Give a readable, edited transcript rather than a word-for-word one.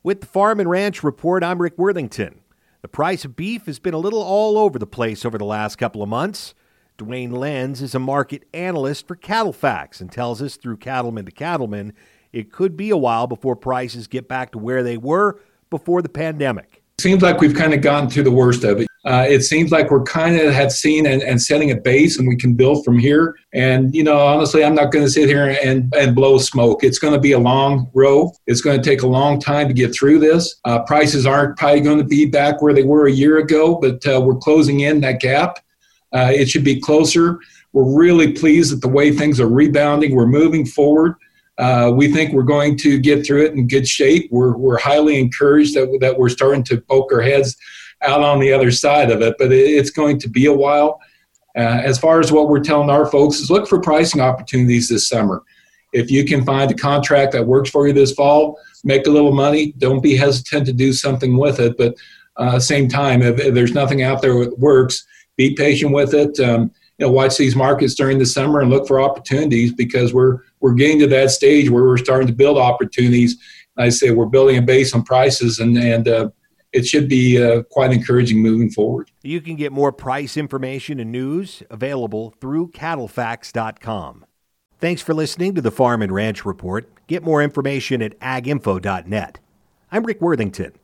With the Farm and Ranch Report, I'm Rick Worthington. The price of beef has been a little all over the place over the last couple of months. Dwayne Lenz is a market analyst for CattleFax and tells us through Cattleman to Cattleman, it could be a while before prices get back to where they were before the pandemic. Seems like we've kind of gotten through the worst of it. It seems like we're kind of have seen and setting a base, and we can build from here. And, honestly, I'm not going to sit here and blow smoke. It's going to be a long road. It's going to take a long time to get through this. Prices aren't probably going to be back where they were a year ago, but we're closing in that gap. It should be closer. We're really pleased at the way things are rebounding. We're moving forward. We think we're going to get through it in good shape. We're highly encouraged that we're starting to poke our heads out on the other side of it, but it's going to be a while. As far as what we're telling our folks is look for pricing opportunities this summer. If you can find a contract that works for you this fall, make a little money. Don't be hesitant to do something with it. But same time, if there's nothing out there that works, be patient with it. Watch these markets during the summer and look for opportunities, because we're getting to that stage where we're starting to build opportunities. I say we're building a base on prices, and it should be quite encouraging moving forward. You can get more price information and news available through cattlefax.com. Thanks for listening to the Farm and Ranch Report. Get more information at aginfo.net. I'm Rick Worthington.